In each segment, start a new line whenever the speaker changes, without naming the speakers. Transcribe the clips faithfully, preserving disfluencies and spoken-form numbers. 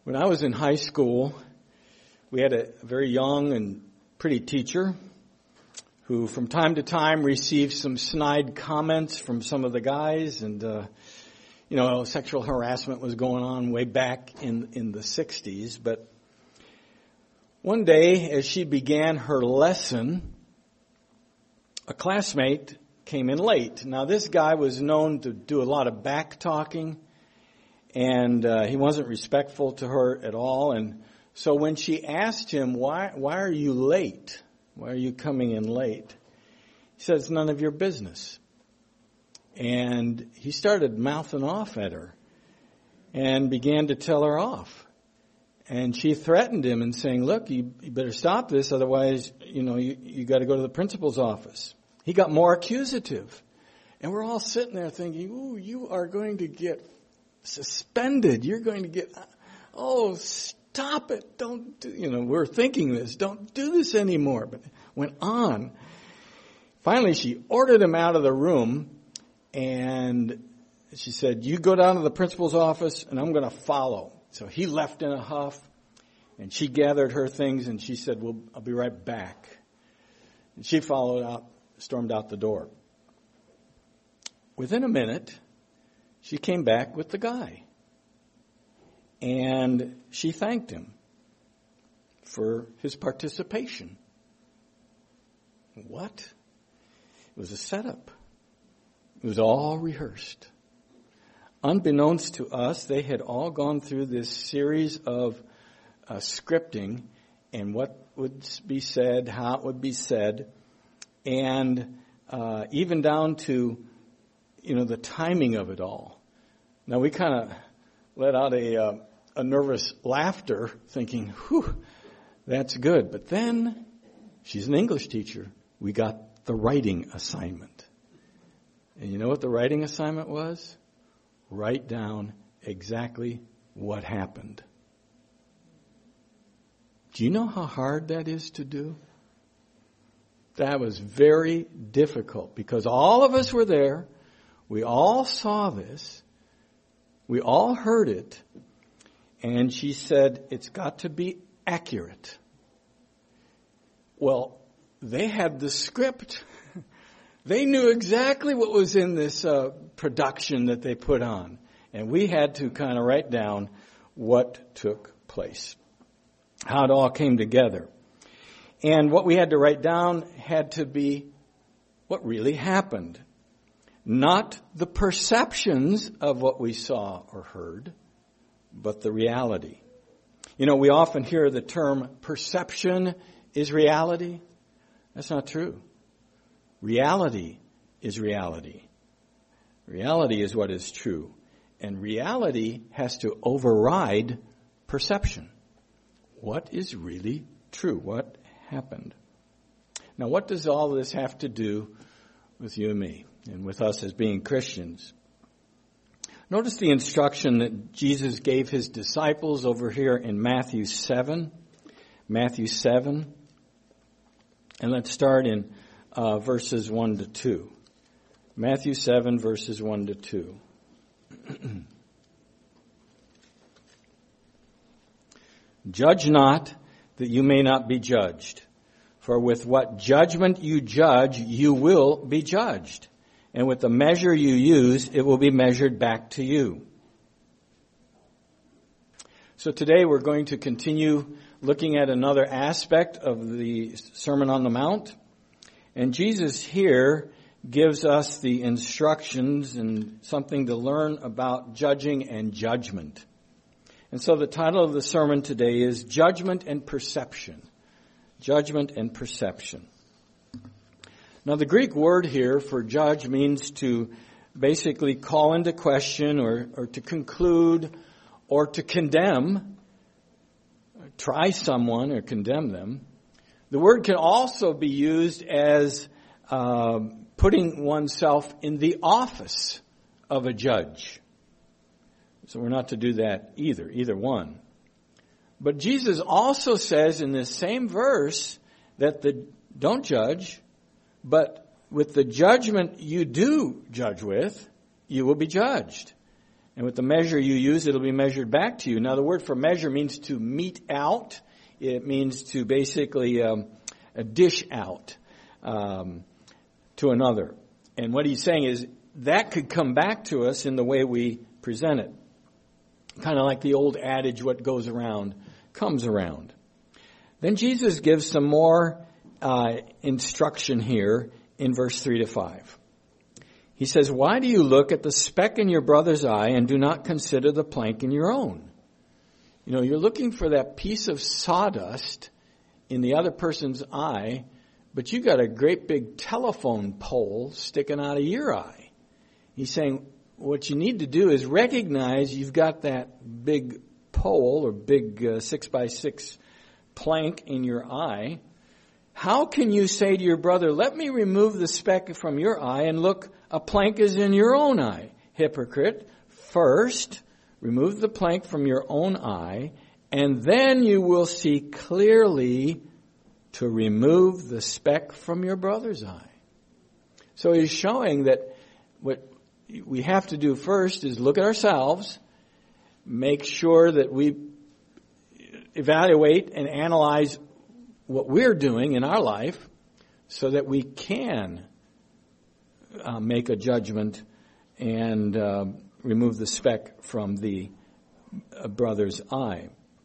When I was in high school, we had a very young and pretty teacher who from time to time received some snide comments from some of the guys, and uh, you know, sexual harassment was going on way back in, in the sixties. But one day, as she began her lesson, a classmate came in late. Now, this guy was known to do a lot of back talking, and uh, he wasn't respectful to her at all. And so when she asked him, why, why are you late? Why are you coming in late? He said, it's none of your business. And he started mouthing off at her and began to tell her off. And she threatened him and saying, look, you, you better stop this, otherwise, you know, you, you got to go to the principal's office. He got more accusative. And we're all sitting there thinking, ooh, you are going to get suspended. You're going to get, oh, stop it. Don't do, you know, we're thinking this. Don't do this anymore. But it went on. Finally, she ordered him out of the room. And she said, you go down to the principal's office and I'm going to follow. So he left in a huff, and she gathered her things and she said, well, I'll be right back. And she followed out, stormed out the door. Within a minute, she came back with the guy. And she thanked him for his participation. What? It was a setup. It was all rehearsed. Unbeknownst to us, they had all gone through this series of uh, scripting and what would be said, how it would be said, and uh, even down to, you know, the timing of it all. Now, we kind of let out a, uh, a nervous laughter thinking, whew, that's good. But then, she's an English teacher. We got the writing assignment. And you know what the writing assignment was? Write down exactly what happened. Do you know how hard that is to do? That was very difficult because all of us were there. We all saw this. We all heard it. And she said, it's got to be accurate. Well, they had the script. They knew exactly what was in this uh, production that they put on. And we had to kind of write down what took place, how it all came together. And what we had to write down had to be what really happened, not the perceptions of what we saw or heard, but the reality. You know, we often hear the term perception is reality. That's not true. Reality is reality. Reality is what is true. And reality has to override perception. What is really true? What happened? Now, what does all this have to do with you and me and with us as being Christians? Notice the instruction that Jesus gave his disciples over here in Matthew seven. Matthew seven. And let's start in Uh, verses one to two. Matthew seven, verses one to two. Judge not that you may not be judged. For with what judgment you judge, you will be judged. And with the measure you use, it will be measured back to you. So today we're going to continue looking at another aspect of the Sermon on the Mount. And Jesus here gives us the instructions and something to learn about judging and judgment. And so the title of the sermon today is Judgment and Perception. Judgment and Perception. Now the Greek word here for judge means to basically call into question or, or to conclude or to condemn, try someone or condemn them. The word can also be used as uh, putting oneself in the office of a judge. So we're not to do that either, either one. But Jesus also says in this same verse that the don't judge, but with the judgment you do judge with, you will be judged. And with the measure you use, it'll be measured back to you. Now, the word for measure means to mete out. It means to basically um, dish out um, to another. And what he's saying is that could come back to us in the way we present it. Kind of like the old adage, what goes around comes around. Then Jesus gives some more uh, instruction here in verse three to five. He says, why do you look at the speck in your brother's eye and do not consider the plank in your own? You know, you're looking for that piece of sawdust in the other person's eye, but you got a great big telephone pole sticking out of your eye. He's saying, what you need to do is recognize you've got that big pole or big uh, six by six plank in your eye. How can you say to your brother, let me remove the speck from your eye, and look, a plank is in your own eye? Hypocrite, first remove the plank from your own eye, and then you will see clearly to remove the speck from your brother's eye. So he's showing that what we have to do first is look at ourselves, make sure that we evaluate and analyze what we're doing in our life so that we can uh, make a judgment and uh, remove the speck from the uh, brother's eye.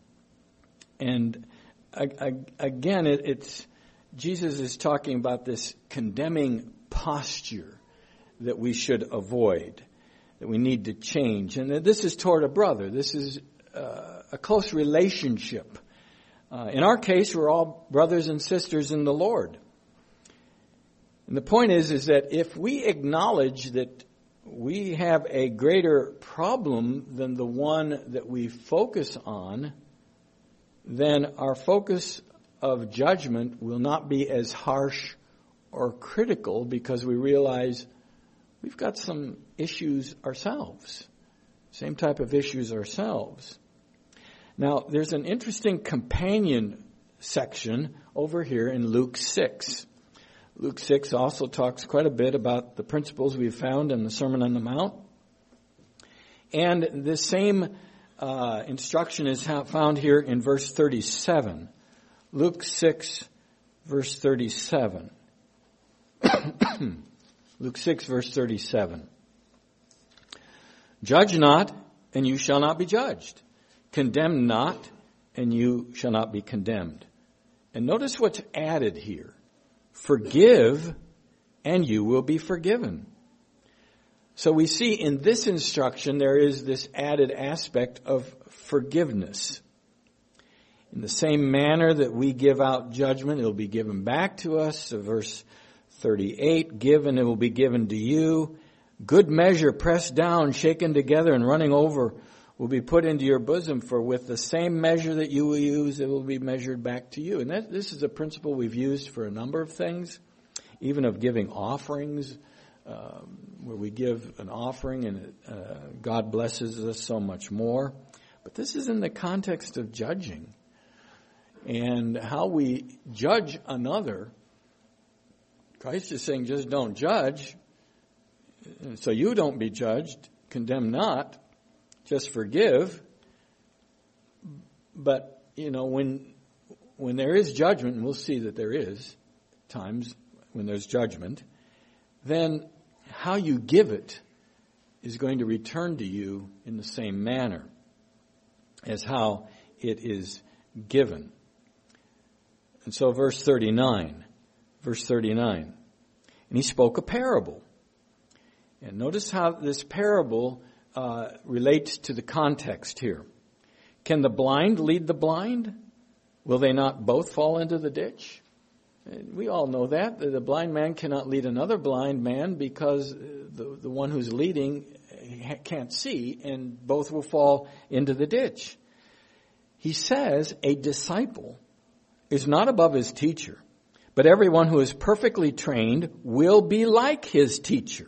And uh, again, it, it's Jesus is talking about this condemning posture that we should avoid, that we need to change. And this is toward a brother. This is uh, a close relationship. Uh, in our case, we're all brothers and sisters in the Lord. And the point is, is that if we acknowledge that we have a greater problem than the one that we focus on, then our focus of judgment will not be as harsh or critical, because we realize we've got some issues ourselves, same type of issues ourselves. Now, there's an interesting companion section over here in Luke six. Luke six also talks quite a bit about the principles we've found in the Sermon on the Mount. And this same uh, instruction is found here in verse thirty-seven. Luke six, verse thirty-seven. Luke six, verse thirty-seven. Judge not, and you shall not be judged. Condemn not, and you shall not be condemned. And notice what's added here. Forgive, and you will be forgiven. So we see in this instruction there is this added aspect of forgiveness. In the same manner that we give out judgment, it will be given back to us. So verse thirty-eight, give and it will be given to you. Good measure, pressed down, shaken together, and running over will be put into your bosom, for with the same measure that you will use, it will be measured back to you. And that, this is a principle we've used for a number of things, even of giving offerings, um, where we give an offering and uh, God blesses us so much more. But this is in the context of judging. And how we judge another, Christ is saying just don't judge, so you don't be judged, condemn not. Just forgive. But, you know, when when there is judgment, and we'll see that there is times when there's judgment, then how you give it is going to return to you in the same manner as how it is given. And so verse thirty-nine, verse thirty-nine, and he spoke a parable. And notice how this parable Uh, relates to the context here. Can the blind lead the blind? Will they not both fall into the ditch? We all know that. The blind man cannot lead another blind man because the, the one who's leading can't see, and both will fall into the ditch. He says a disciple is not above his teacher, but everyone who is perfectly trained will be like his teacher.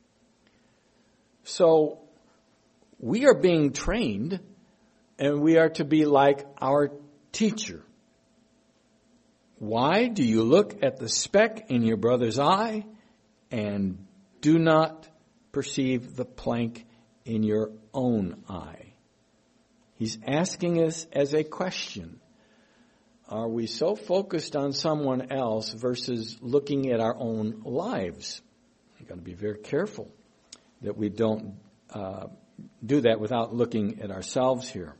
So, we are being trained, and we are to be like our teacher. Why do you look at the speck in your brother's eye and do not perceive the plank in your own eye? He's asking us as a question. Are we so focused on someone else versus looking at our own lives? We've got to be very careful that we don't uh, do that without looking at ourselves here.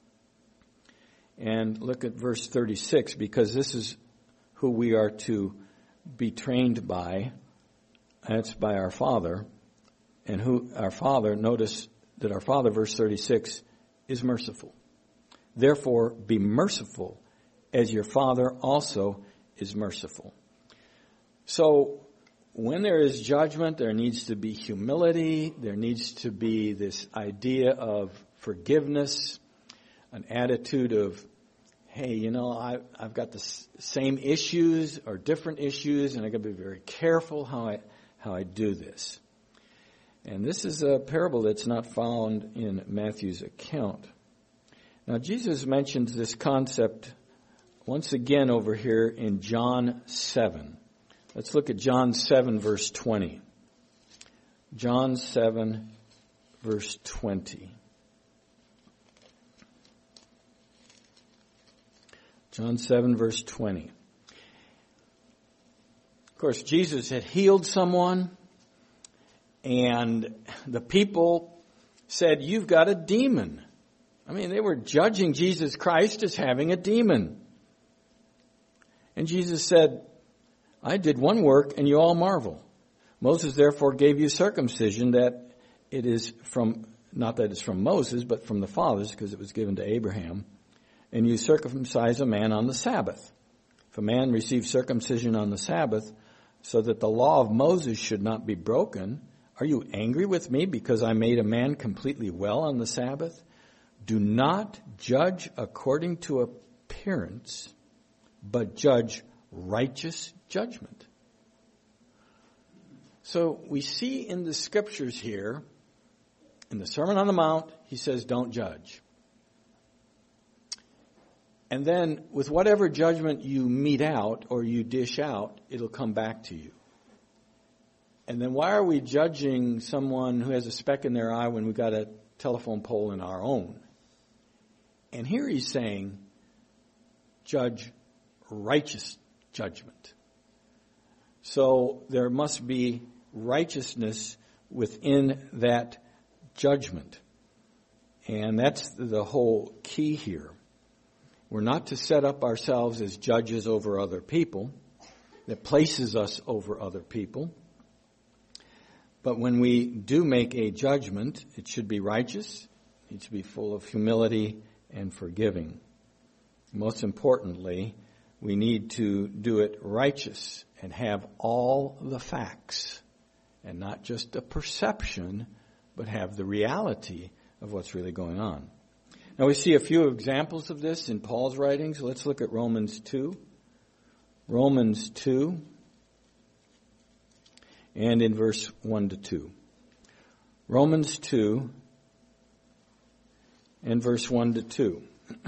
And look at verse thirty-six, because this is who we are to be trained by. That's by our Father. And who our Father, notice that our Father, verse thirty-six, is merciful. Therefore, be merciful as your Father also is merciful. So, when there is judgment, there needs to be humility. There needs to be this idea of forgiveness, an attitude of, hey, you know, I, I've got the s- same issues or different issues, and I've got to be very careful how I how I do this. And this is a parable that's not found in Matthew's account. Now, Jesus mentions this concept once again over here in John seven. Let's look at John seven, verse twenty. John seven, verse twenty. John seven, verse twenty. Of course, Jesus had healed someone, and the people said, "You've got a demon." I mean, they were judging Jesus Christ as having a demon. And Jesus said, "I did one work, and you all marvel. Moses therefore gave you circumcision, that it is from, not that it's from Moses, but from the fathers, because it was given to Abraham. And you circumcise a man on the Sabbath. If a man receives circumcision on the Sabbath, so that the law of Moses should not be broken, are you angry with me because I made a man completely well on the Sabbath? Do not judge according to appearance, but judge righteous judgment." So we see in the scriptures here, in the Sermon on the Mount, he says, don't judge. And then with whatever judgment you mete out or you dish out, it'll come back to you. And then why are we judging someone who has a speck in their eye when we've got a telephone pole in our own? And here he's saying, judge righteous judgment. So there must be righteousness within that judgment. And that's the whole key here. We're not to set up ourselves as judges over other people. That places us over other people. But when we do make a judgment, it should be righteous. It should be full of humility and forgiving. Most importantly, we need to do it righteous and have all the facts and not just a perception, but have the reality of what's really going on. Now we see a few examples of this in Paul's writings. Let's look at Romans two. Romans two and in verse one to two. Romans two and verse one to two.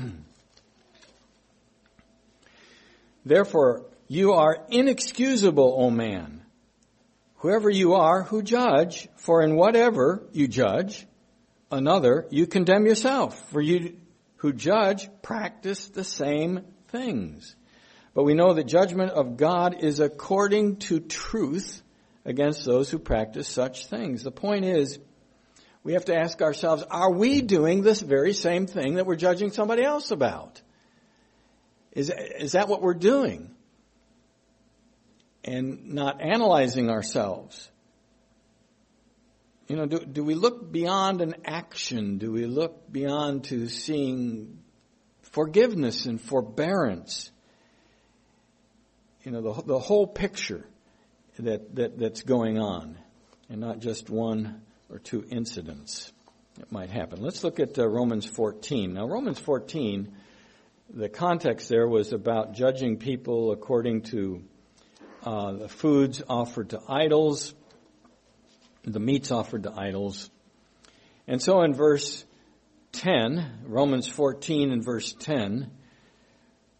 Therefore, you are inexcusable, O man, whoever you are who judge, for in whatever you judge another, you condemn yourself. For you who judge practice the same things. But we know the judgment of God is according to truth against those who practice such things. The point is, we have to ask ourselves, are we doing this very same thing that we're judging somebody else about? Is, is that what we're doing? And not analyzing ourselves. You know, do, do we look beyond an action? Do we look beyond to seeing forgiveness and forbearance? You know, the, the whole picture that, that that's going on, and not just one or two incidents that might happen. Let's look at uh, Romans fourteen. Now, Romans fourteen, the context there was about judging people according to uh, the foods offered to idols, the meats offered to idols. And so in verse ten, Romans fourteen and verse ten,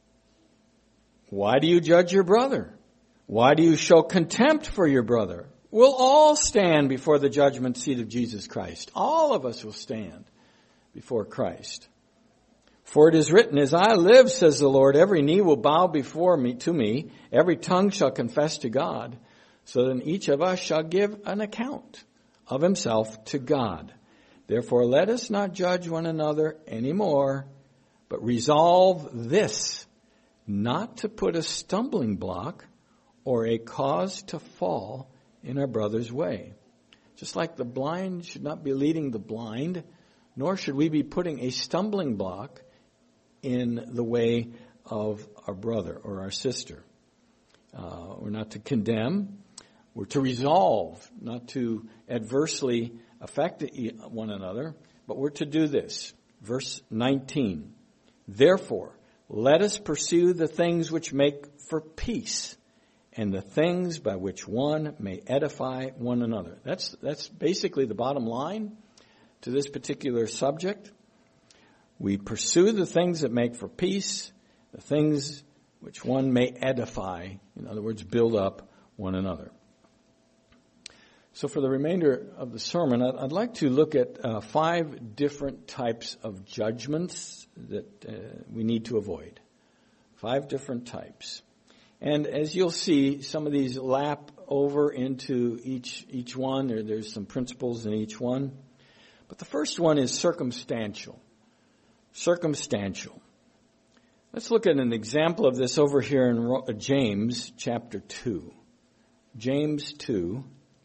why do you judge your brother? Why do you show contempt for your brother? We'll all stand before the judgment seat of Jesus Christ. All of us will stand before Christ. For it is written, as I live, says the Lord, every knee will bow before me to me, every tongue shall confess to God, so then each of us shall give an account of himself to God. Therefore let us not judge one another anymore, but resolve this, not to put a stumbling block or a cause to fall in our brother's way. Just like the blind should not be leading the blind, nor should we be putting a stumbling block in the way of our brother or our sister. Uh, we're not to condemn. We're to resolve, not to adversely affect one another, but we're to do this. Verse nineteen. Therefore, let us pursue the things which make for peace, and the things by which one may edify one another. That's that's basically the bottom line to this particular subject. We pursue the things that make for peace, the things which one may edify, in other words, build up one another. So for the remainder of the sermon, I'd like to look at uh, five different types of judgments that uh, we need to avoid. Five different types. And as you'll see, some of these lap over into each each one. There, there's some principles in each one. But the first one is circumstantial. Circumstantial. Let's look at an example of this over here in James chapter two. James two.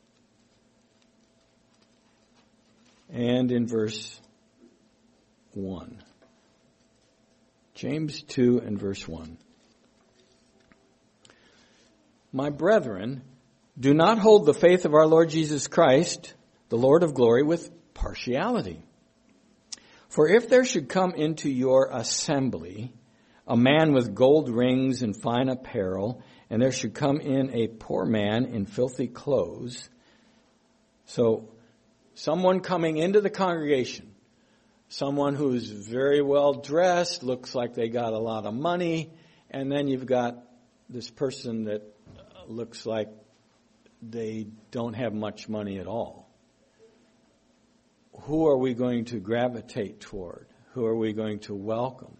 And in verse one. James two and verse one. My brethren, do not hold the faith of our Lord Jesus Christ, the Lord of glory, with partiality. For if there should come into your assembly a man with gold rings and fine apparel, and there should come in a poor man in filthy clothes. So, someone coming into the congregation, someone who's very well dressed, looks like they got a lot of money, and then you've got this person that looks like they don't have much money at all. Who are we going to gravitate toward? Who are we going to welcome?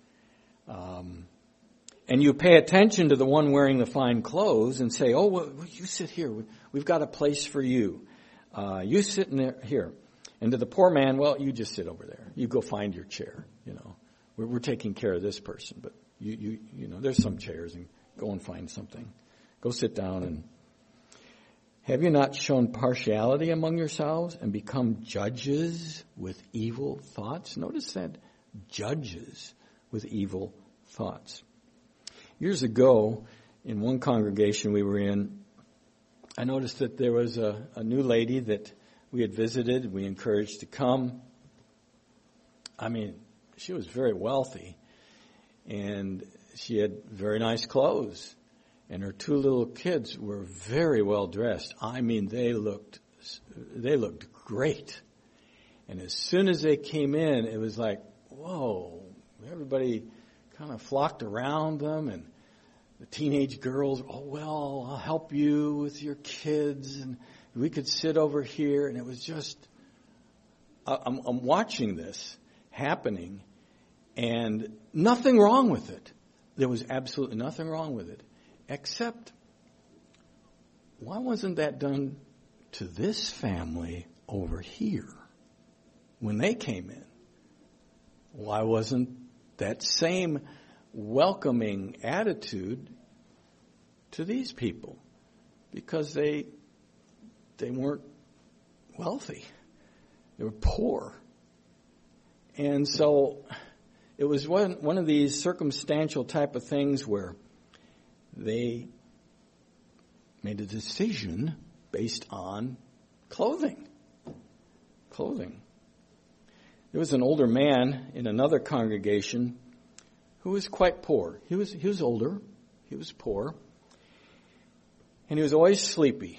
Um, and you pay attention to the one wearing the fine clothes and say, oh, well, you sit here. We've got a place for you. Uh, you sit in there, here. And to the poor man, well, you just sit over there. You go find your chair. You know, we're, we're taking care of this person, but you, you, you know, there's some chairs, and go and find something. Go sit down. And have you not shown partiality among yourselves and become judges with evil thoughts? Notice that, judges with evil thoughts. Years ago, in one congregation we were in, I noticed that there was a, a new lady that we had visited, we encouraged to come. I mean, she was very wealthy, and she had very nice clothes, and her two little kids were very well dressed. I mean, they looked, they looked great. And as soon as they came in, it was like, whoa, everybody kind of flocked around them, and the teenage girls, oh, well, I'll help you with your kids, and we could sit over here. And it was just, I'm, I'm watching this happening, and nothing wrong with it. There was absolutely nothing wrong with it, except, why wasn't that done to this family over here when they came in? Why wasn't that same welcoming attitude to these people? Because they they weren't wealthy. They were poor. And so it was one, one of these circumstantial type of things where they made a decision based on clothing. Clothing. There was an older man in another congregation who was quite poor. He was he was older. He was poor. And he was always sleepy.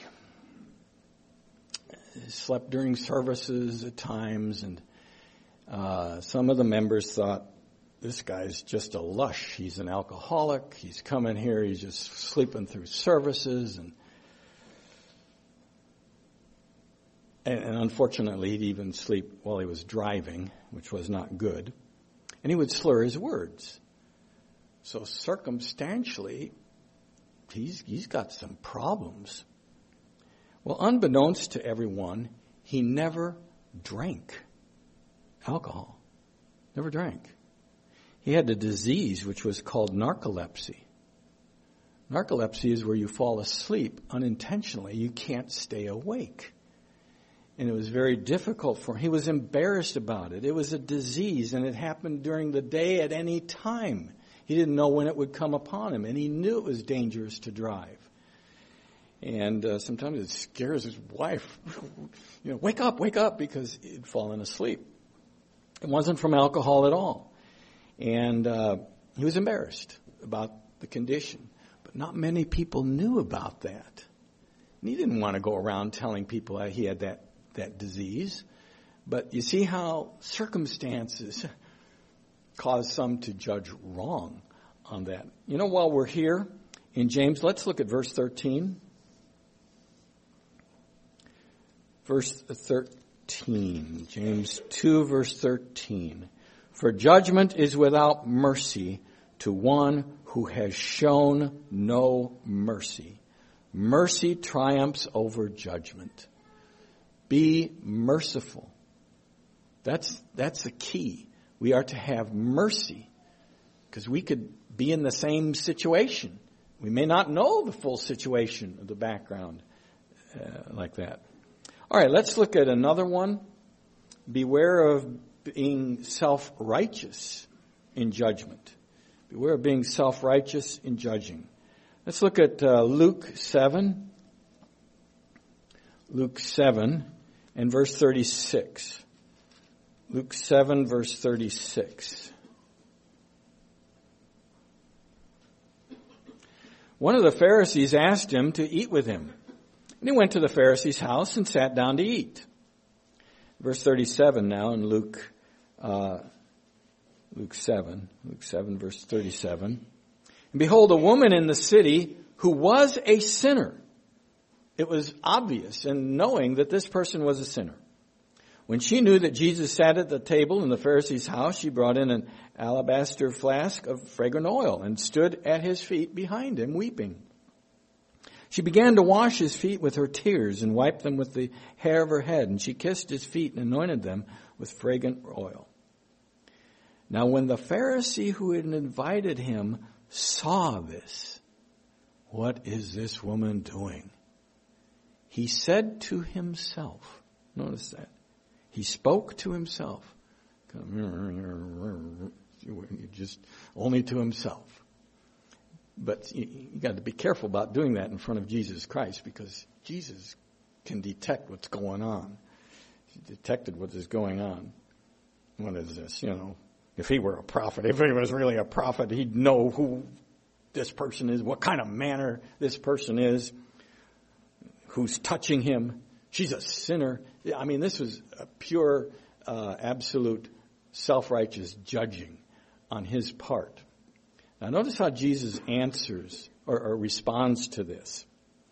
He slept during services at times, and uh, some of the members thought, this guy's just a lush. He's an alcoholic. He's coming here. He's just sleeping through services. And And, and unfortunately, he'd even sleep while he was driving, which was not good. And he would slur his words. So circumstantially, he's, he's got some problems. Well, unbeknownst to everyone, he never drank alcohol. Never drank. He had a disease which was called narcolepsy. Narcolepsy is where you fall asleep unintentionally. You can't stay awake. And it was very difficult for him. He was embarrassed about it. It was a disease, and it happened during the day at any time. He didn't know when it would come upon him, and he knew it was dangerous to drive. And uh, sometimes it scares his wife. You know, wake up, wake up, because he'd fallen asleep. It wasn't from alcohol at all. And uh, he was embarrassed about the condition. But not many people knew about that. And he didn't want to go around telling people that he had that, that disease. But you see how circumstances cause some to judge wrong on that. You know, while we're here in James, let's look at verse thirteen. Verse thirteen, James two, verse thirteen. For judgment is without mercy to one who has shown no mercy. Mercy triumphs over judgment. Be merciful. That's, that's the key. We are to have mercy, because we could be in the same situation. We may not know the full situation of the background uh, like that. All right, let's look at another one. Beware of being self-righteous in judgment. Beware of being self-righteous in judging. Let's look at uh, Luke seven. Luke seven and verse thirty-six. Luke seven, verse thirty-six. One of the Pharisees asked him to eat with him. And he went to the Pharisee's house and sat down to eat. Verse thirty-seven now in Luke, uh, Luke seven, Luke seven, verse thirty-seven. And behold, a woman in the city who was a sinner. It was obvious in knowing that this person was a sinner. When she knew that Jesus sat at the table in the Pharisee's house, she brought in an alabaster flask of fragrant oil and stood at his feet behind him, weeping. She began to wash his feet with her tears and wiped them with the hair of her head, and she kissed his feet and anointed them with fragrant oil. Now when the Pharisee who had invited him saw this, what is this woman doing? He said to himself, notice that, he spoke to himself, just only to himself. But you, you got to be careful about doing that in front of Jesus Christ, because Jesus can detect what's going on. He detected what is going on. What is this? You know, if he were a prophet, if he was really a prophet, he'd know who this person is, what kind of manner this person is, who's touching him. She's a sinner. I mean, this was a pure, uh, absolute self-righteous judging on his part. Now notice how Jesus answers or, or responds to this.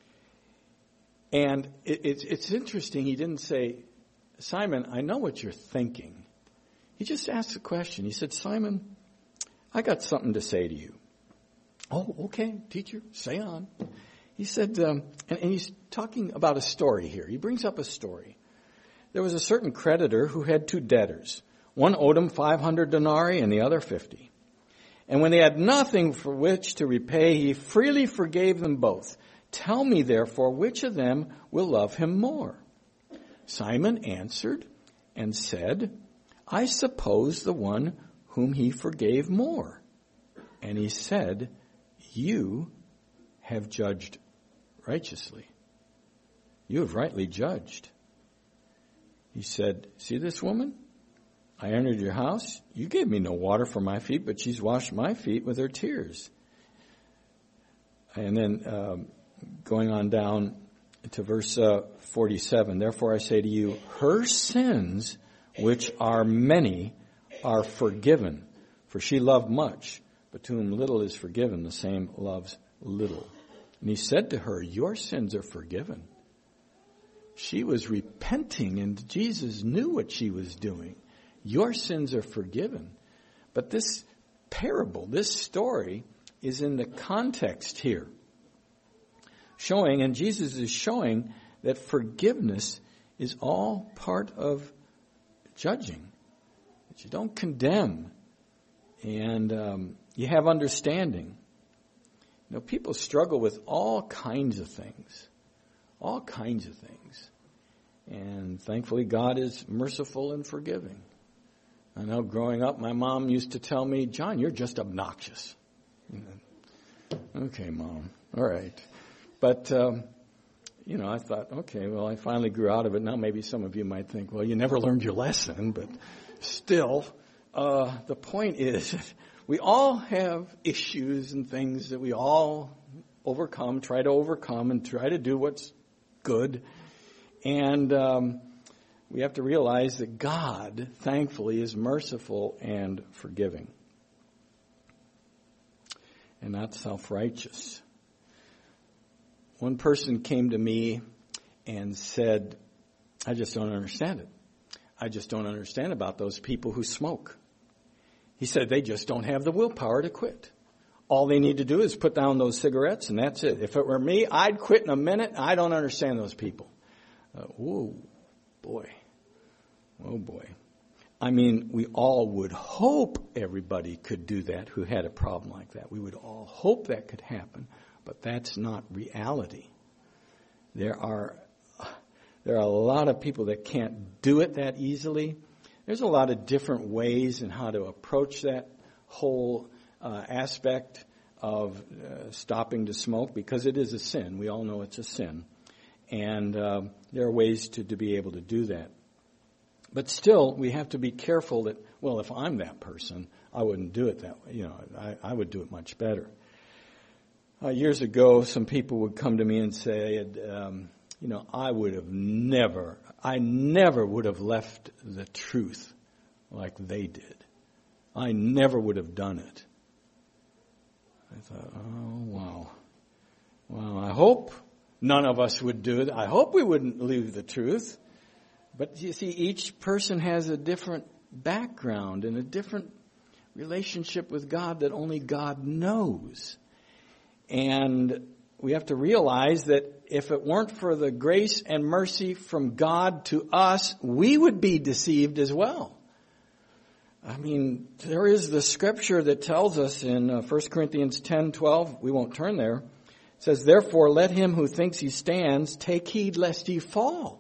And it, it's, it's interesting. He didn't say, Simon, I know what you're thinking. He just asked a question. He said, Simon, I got something to say to you. Oh, okay, teacher, say on. He said, um, and, and he's talking about a story here. He brings up a story. There was a certain creditor who had two debtors. One owed him five hundred denarii and the other fifty. And when they had nothing for which to repay, he freely forgave them both. Tell me, therefore, which of them will love him more? Simon answered and said, I suppose the one whom he forgave more. And he said, you have judged righteously. You have rightly judged. He said, see this woman? I entered your house. You gave me no water for my feet, but she's washed my feet with her tears. And then um, going on down to verse uh, forty-seven. Therefore I say to you, her sins, which are many, are forgiven. For she loved much, but to whom little is forgiven, the same loves little. And he said to her, your sins are forgiven. She was repenting, and Jesus knew what she was doing. Your sins are forgiven. But this parable, this story, is in the context here. Showing, and Jesus is showing, that forgiveness is all part of judging. That you don't condemn, and um, you have understanding. You know, people struggle with all kinds of things. All kinds of things. And thankfully God is merciful and forgiving. I know growing up my mom used to tell me, John, you're just obnoxious. Okay, Mom. All right. But, um, you know, I thought, okay, well, I finally grew out of it. Now maybe some of you might think, well, you never learned your lesson. But still, uh, the point is we all have issues and things that we all overcome, try to overcome, and try to do what's good. And um, we have to realize that God, thankfully, is merciful and forgiving. And not self-righteous. One person came to me and said, I just don't understand it. I just don't understand about those people who smoke. He said they just don't have the willpower to quit. All they need to do is put down those cigarettes, and that's it. If it were me, I'd quit in a minute. I don't understand those people. Uh, whoa, boy. Oh, boy. I mean, we all would hope everybody could do that who had a problem like that. We would all hope that could happen, but that's not reality. There are, there are a lot of people that can't do it that easily. There's a lot of different ways in how to approach that whole uh, aspect of uh, stopping to smoke, because it is a sin. We all know it's a sin. And uh, there are ways to, to be able to do that. But still, we have to be careful that, well, if I'm that person, I wouldn't do it that way. You know, I, I would do it much better. Uh, years ago, some people would come to me and say, um, you know, I would have never, I never would have left the truth like they did. I never would have done it. I thought, oh, wow. Well, I hope none of us would do it. I hope we wouldn't leave the truth. But you see, each person has a different background and a different relationship with God that only God knows. And we have to realize that if it weren't for the grace and mercy from God to us, we would be deceived as well. I mean, there is the scripture that tells us in uh, First Corinthians ten twelve, we won't turn there. It says, therefore, let him who thinks he stands take heed lest he fall.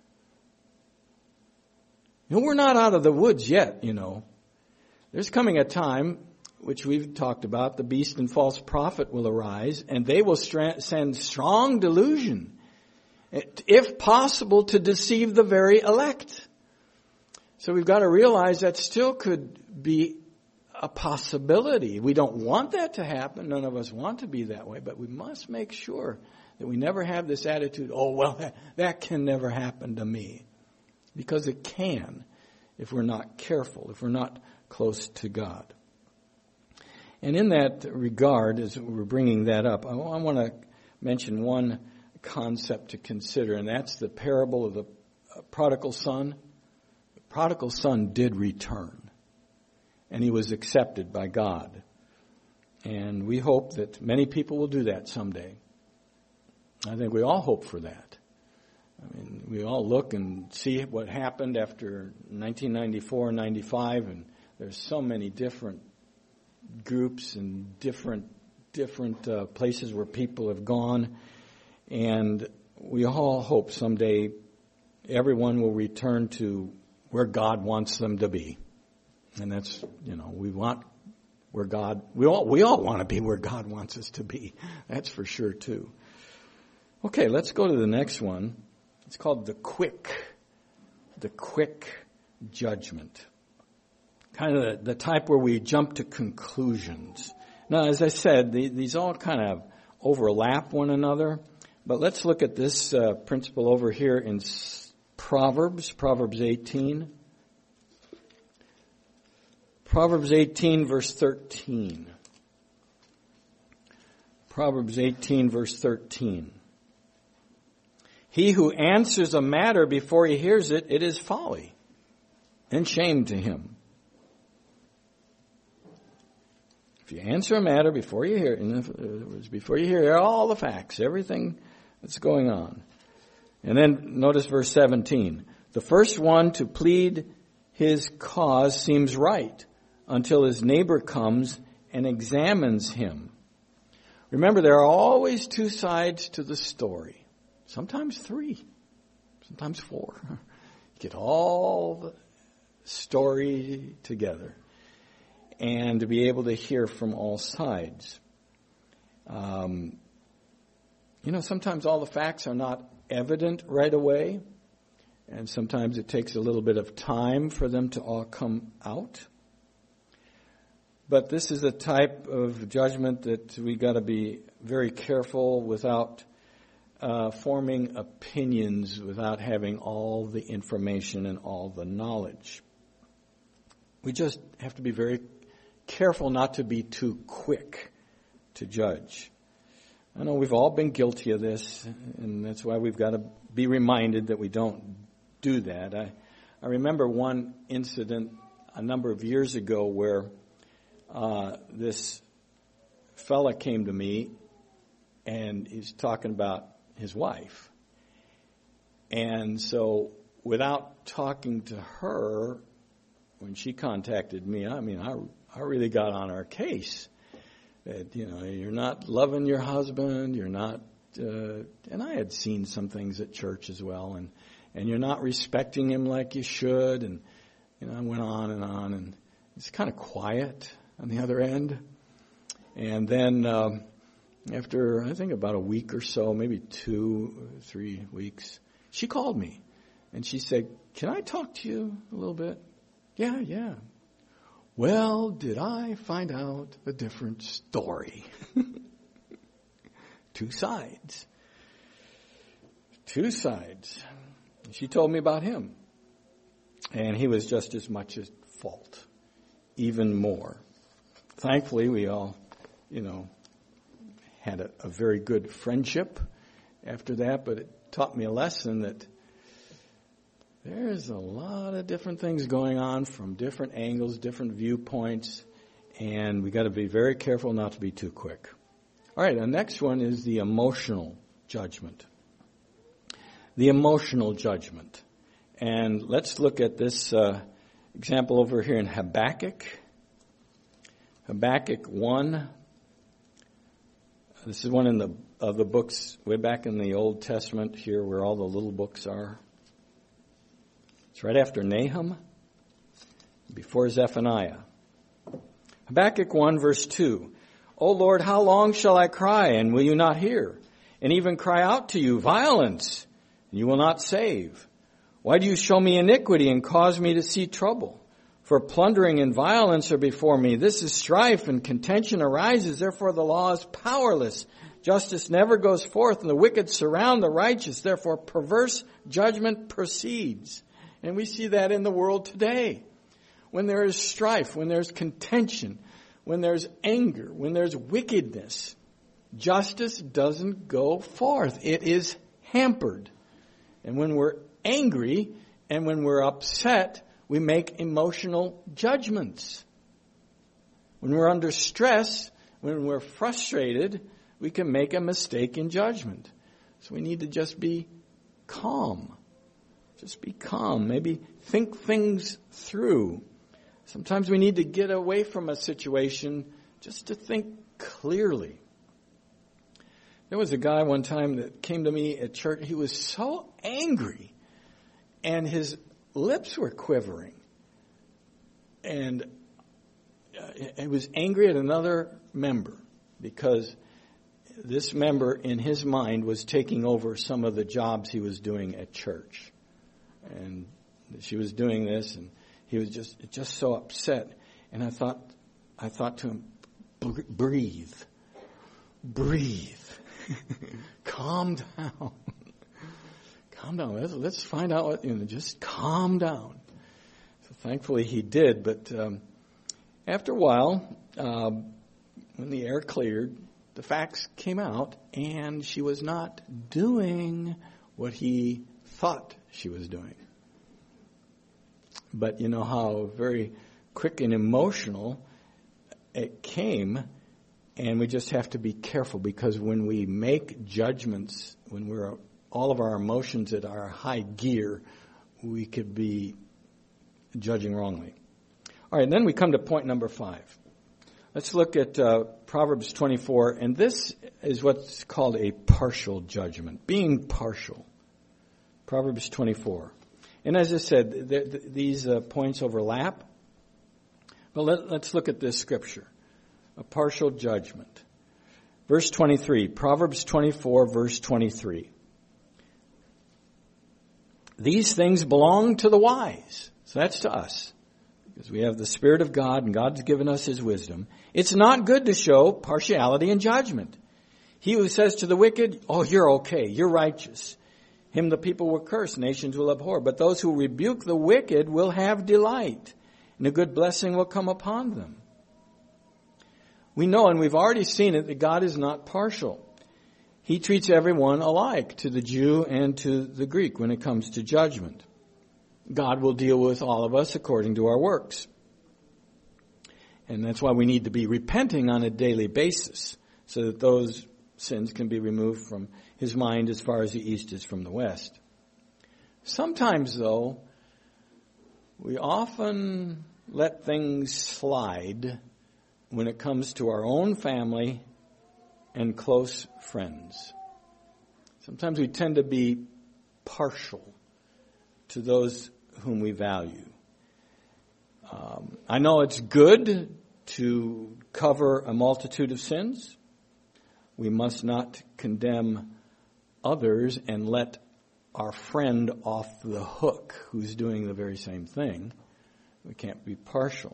You know, we're not out of the woods yet, you know. There's coming a time, which we've talked about, the beast and false prophet will arise, and they will stra- send strong delusion, if possible, to deceive the very elect. So we've got to realize that still could be a possibility. We don't want that to happen. None of us want to be that way, but we must make sure that we never have this attitude, oh, well, that, that can never happen to me. Because it can, if we're not careful, if we're not close to God. And in that regard, as we're bringing that up, I want to mention one concept to consider, and that's the parable of the prodigal son. The prodigal son did return, and he was accepted by God. And we hope that many people will do that someday. I think we all hope for that. I mean, we all look and see what happened after nineteen ninety-four and ninety-five, and there's so many different groups and different different uh, places where people have gone, and we all hope someday everyone will return to where God wants them to be. And that's, you know, we want where God, we all we all want to be where God wants us to be. That's for sure too. Okay, let's go to the next one. It's called the quick, the quick judgment. Kind of the, the type where we jump to conclusions. Now, as I said, the, these all kind of overlap one another. But let's look at this uh, principle over here in Proverbs, Proverbs eighteen. Proverbs eighteen, verse thirteen. Proverbs eighteen, verse thirteen. He who answers a matter before he hears it, it is folly and shame to him. If you answer a matter before you hear it, before you hear all the facts, everything that's going on. And then notice verse seventeen. The first one to plead his cause seems right until his neighbor comes and examines him. Remember, there are always two sides to the story. Sometimes three, sometimes four. Get all the story together and to be able to hear from all sides. Um, you know, sometimes all the facts are not evident right away, and sometimes it takes a little bit of time for them to all come out. But this is a type of judgment that we got to be very careful without Uh, forming opinions without having all the information and all the knowledge. We just have to be very careful not to be too quick to judge. I know we've all been guilty of this, and that's why we've got to be reminded that we don't do that. I, I remember one incident a number of years ago where uh, this fella came to me, and he's talking about his wife. And so without talking to her, when she contacted me, I mean, I, I really got on her case. That, you know, you're not loving your husband, you're not, uh, and I had seen some things at church as well, and, and you're not respecting him like you should, and, you know, I went on and on, and it's kind of quiet on the other end. And then, um, after, I think, about a week or so, maybe two, three weeks, she called me. And she said, can I talk to you a little bit? Yeah, yeah. Well, did I find out a different story? Two sides. Two sides. She told me about him. And he was just as much at fault. Even more. Thankfully, we all, you know, had a, a very good friendship after that, but it taught me a lesson that there's a lot of different things going on from different angles, different viewpoints, and we got to be very careful not to be too quick. All right, the next one is the emotional judgment. The emotional judgment. And let's look at this uh, example over here in Habakkuk. Habakkuk one. This is one in the of the books way back in the Old Testament here where all the little books are. It's right after Nahum, before Zephaniah. Habakkuk one verse two. O Lord, how long shall I cry, and will you not hear? And even cry out to you, violence, and you will not save. Why do you show me iniquity and cause me to see trouble? For plundering and violence are before me. This is strife, and contention arises. Therefore the law is powerless. Justice never goes forth, and the wicked surround the righteous. Therefore perverse judgment proceeds. And we see that in the world today. When there is strife, when there's contention, when there's anger, when there's wickedness, justice doesn't go forth. It is hampered. And when we're angry and when we're upset, we make emotional judgments. When we're under stress, when we're frustrated, we can make a mistake in judgment. So we need to just be calm. Just be calm. Maybe think things through. Sometimes we need to get away from a situation just to think clearly. There was a guy one time that came to me at church. He was so angry, and his lips were quivering. And he was angry at another member because this member, in his mind, was taking over some of the jobs he was doing at church. And she was doing this, and he was just just so upset. And I thought, I thought to him, breathe, breathe, calm down, calm down. Let's, let's find out what, you know, just calm down. So thankfully he did. But um, after a while, uh, when the air cleared, the facts came out, and she was not doing what he thought she was doing. But you know how very quick and emotional it came, and we just have to be careful, because when we make judgments, when we're all of our emotions at our high gear, we could be judging wrongly. All right, and then we come to point number five. Let's look at uh, Proverbs twenty-four, and this is what's called a partial judgment, being partial. Proverbs twenty-four. And as I said, th- th- these uh, points overlap. But let, let's look at this scripture, a partial judgment. Verse twenty-three, Proverbs twenty-four, verse twenty-three. These things belong to the wise. So that's to us, because we have the Spirit of God and God's given us His wisdom. It's not good to show partiality in judgment. He who says to the wicked, oh, you're okay, you're righteous, him the people will curse, nations will abhor. But those who rebuke the wicked will have delight, and a good blessing will come upon them. We know, and we've already seen it, that God is not partial. He treats everyone alike, to the Jew and to the Greek, when it comes to judgment. God will deal with all of us according to our works. And that's why we need to be repenting on a daily basis, so that those sins can be removed from His mind as far as the east is from the west. Sometimes, though, we often let things slide when it comes to our own family and close friends. Sometimes we tend to be partial to those whom we value. Um, I know it's good to cover a multitude of sins. We must not condemn others and let our friend off the hook who's doing the very same thing. We can't be partial.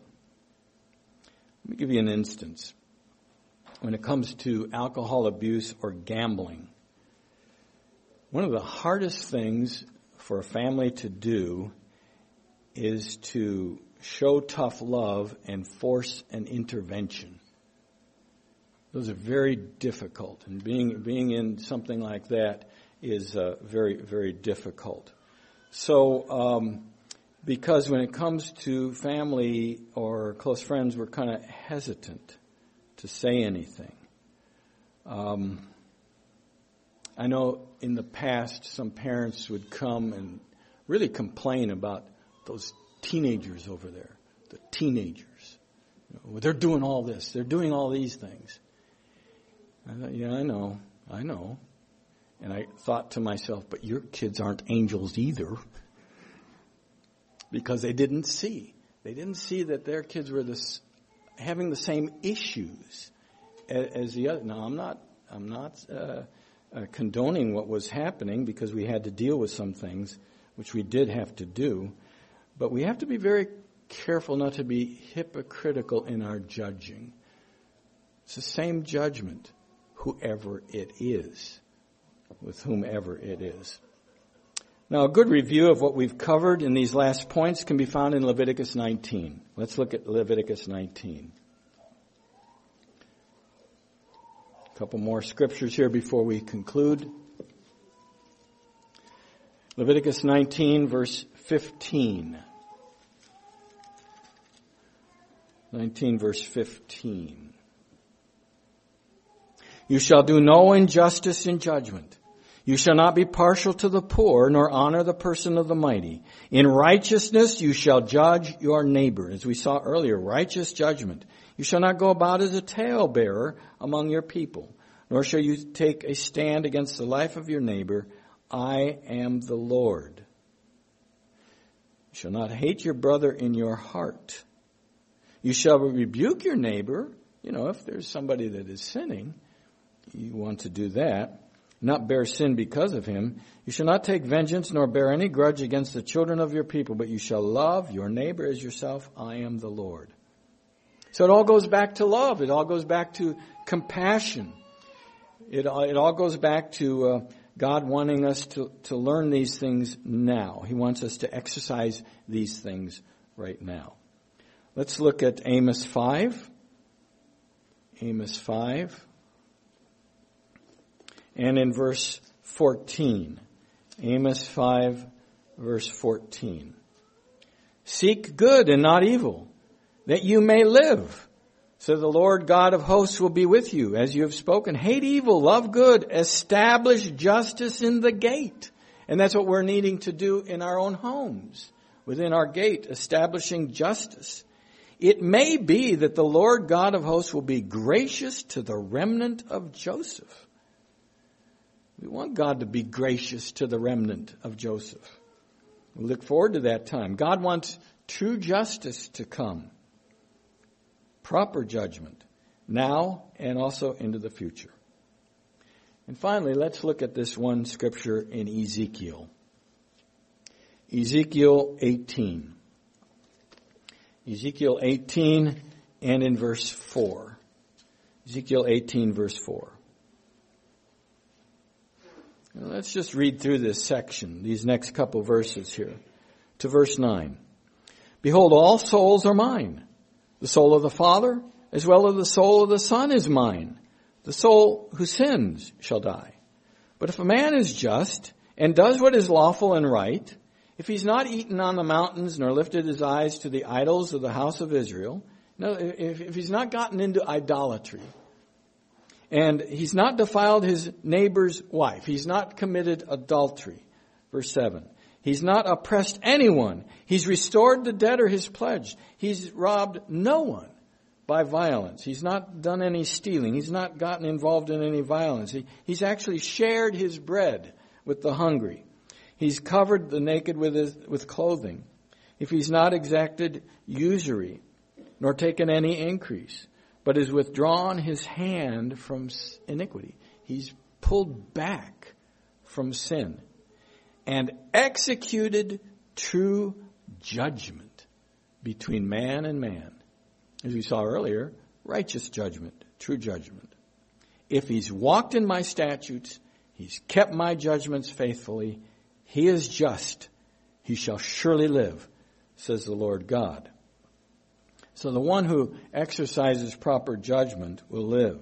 Let me give you an instance. When it comes to alcohol abuse or gambling, one of the hardest things for a family to do is to show tough love and force an intervention. Those are very difficult, and being being in something like that is uh, very, very difficult. So, um, because when it comes to family or close friends, we're kind of hesitant to say anything. Um, I know in the past some parents would come and really complain about those teenagers over there, the teenagers. You know, they're doing all this, they're doing all these things. I thought, yeah, I know, I know. And I thought to myself, but your kids aren't angels either. Because they didn't see. They didn't see that their kids were this, having the same issues as, as the other. Now, I'm not, I'm not uh, uh, condoning what was happening, because we had to deal with some things, which we did have to do. But we have to be very careful not to be hypocritical in our judging. It's the same judgment, whoever it is, with whomever it is. Now, a good review of what we've covered in these last points can be found in Leviticus nineteen. Let's look at Leviticus nineteen. A couple more scriptures here before we conclude. Leviticus nineteen, verse fifteen. nineteen, verse fifteen. You shall do no injustice in judgment. You shall not be partial to the poor, nor honor the person of the mighty. In righteousness you shall judge your neighbor. As we saw earlier, righteous judgment. You shall not go about as a talebearer among your people, nor shall you take a stand against the life of your neighbor. I am the Lord. You shall not hate your brother in your heart. You shall rebuke your neighbor. You know, if there's somebody that is sinning, you want to do that. Not bear sin because of him. You shall not take vengeance nor bear any grudge against the children of your people, but you shall love your neighbor as yourself. I am the Lord. So it all goes back to love. It all goes back to compassion. It, it all goes back to uh, God wanting us to, to learn these things now. He wants us to exercise these things right now. Let's look at Amos five. Amos five. And in verse fourteen. Amos five, verse fourteen. Seek good and not evil, that you may live. So the Lord God of hosts will be with you, as you have spoken. Hate evil, love good, establish justice in the gate. And that's what we're needing to do in our own homes, within our gate, establishing justice. It may be that the Lord God of hosts will be gracious to the remnant of Joseph. We want God to be gracious to the remnant of Joseph. We look forward to that time. God wants true justice to come. Proper judgment, now and also into the future. And finally, let's look at this one scripture in Ezekiel. Ezekiel eighteen. Ezekiel eighteen and in verse four. Ezekiel eighteen, verse four. Now let's just read through this section, these next couple verses here, to verse nine. Behold, all souls are mine. The soul of the Father, as well as the soul of the Son, is mine. The soul who sins shall die. But if a man is just and does what is lawful and right, if he's not eaten on the mountains nor lifted his eyes to the idols of the house of Israel, no, if, if he's not gotten into idolatry, and he's not defiled his neighbor's wife, he's not committed adultery, verse seven. He's not oppressed anyone. He's restored the debtor his pledge. He's robbed no one by violence. He's not done any stealing. He's not gotten involved in any violence. He, he's actually shared his bread with the hungry. He's covered the naked with his, with clothing. If he's not exacted usury, nor taken any increase, but has withdrawn his hand from iniquity. He's pulled back from sin and executed true judgment between man and man. As we saw earlier, righteous judgment, true judgment. If he's walked in my statutes, he's kept my judgments faithfully, he is just, he shall surely live, says the Lord God. So the one who exercises proper judgment will live.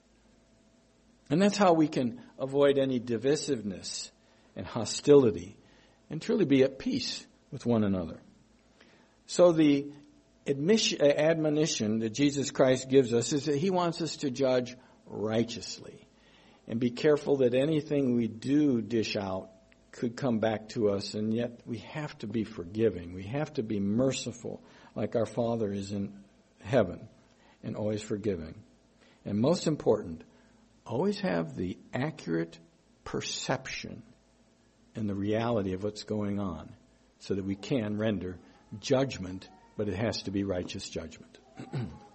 And that's how we can avoid any divisiveness and hostility and truly be at peace with one another. So the admission, admonition that Jesus Christ gives us is that he wants us to judge righteously and be careful that anything we do dish out could come back to us, and yet we have to be forgiving. We have to be merciful like our Father is in heaven and always forgiving. And most important, always have the accurate perception and the reality of what's going on so that we can render judgment, but it has to be righteous judgment.